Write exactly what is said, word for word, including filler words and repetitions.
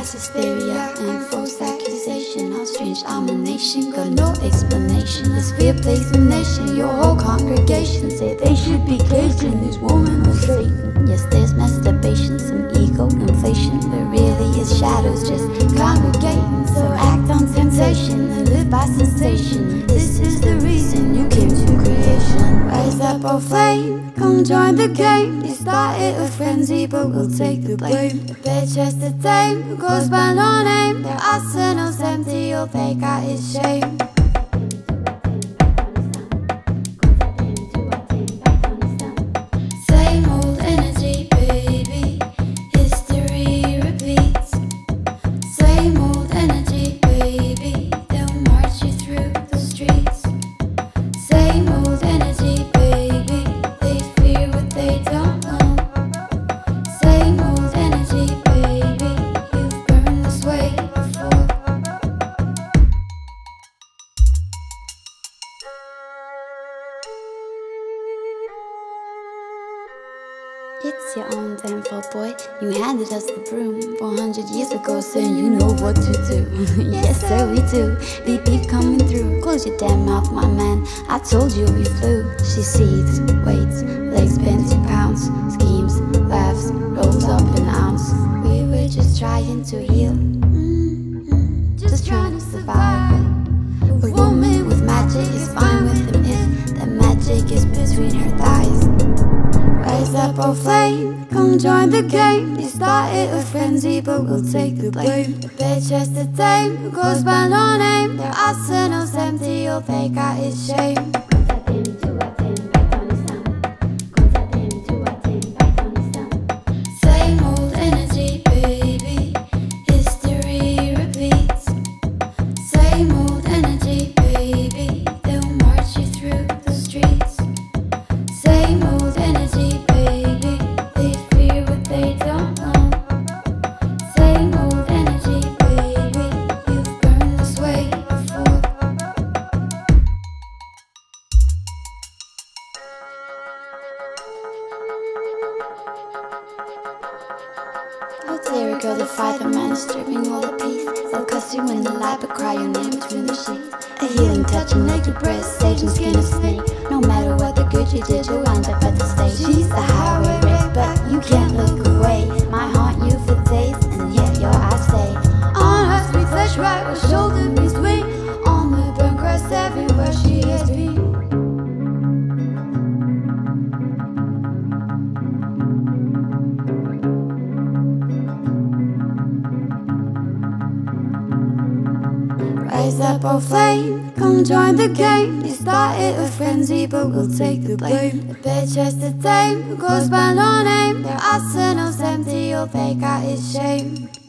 mass hysteria and false accusation. Our strange domination, got no explanation. This fear plagues the nation. Your whole congregation say they should be caging this woman of Satan. Yes, there's masturbation, some ego inflation, but really it's shadows just congregating. So act on temptation and live by sensation. This is the reason you came to creation. Rise up, oh flame, come join the game. You started a frenzy, but we'll take the blame. The bare chested dame who goes by no name. Their arsenal's empty, all they got is shame. Same old energy, baby. History repeats. Same old energy, baby. They'll march you through the streets. Same old energy, baby. They fear what they don't know. Same old energy, baby. You've burned this way before. It's your own damn fault, boy. You handed us the broom four hundred years ago, saying you know what to do. Yes, sir, we do. Beep, beep coming through. Close your damn mouth, my man. I told you we flew. She seethes, waits, legs bent to pounce. Schemes, laughs, rolls up an ounce. We were just trying to heal. Mm-hmm. Just trying to survive. A woman with magic is fine with him if the magic is between her thighs. Rise up, oh flame, come join the game. You started a frenzy, but we'll take the blame. The bare chested dame who goes by no name. Their arsenal's empty, all they got is shame. Same old energy, baby. History repeats. Same old energy, baby. They'll march you through the streets. Same old energy, baby. They fear what they don't know. Same old energy, baby. You've burned this way before. Oh dear girl, the fighter man is stripping all the peace. They'll cuss you in the light, but cry your name between the sheets. A healing touch and naked breast, sage and skin of snake. No matter what the good you did, you'll wind up at the stage. She's the highway wreck, but you can't look away. Might haunt you for days, and yet your eyes stay on her sweet flesh, right where shoulder meets wing. On the burnt grass everywhere she has been. Rise up, oh flame, come join the game. You started a frenzy, but we'll take the blame. The bare chested dame who goes by no name. Their arsenal's empty, all they got is shame.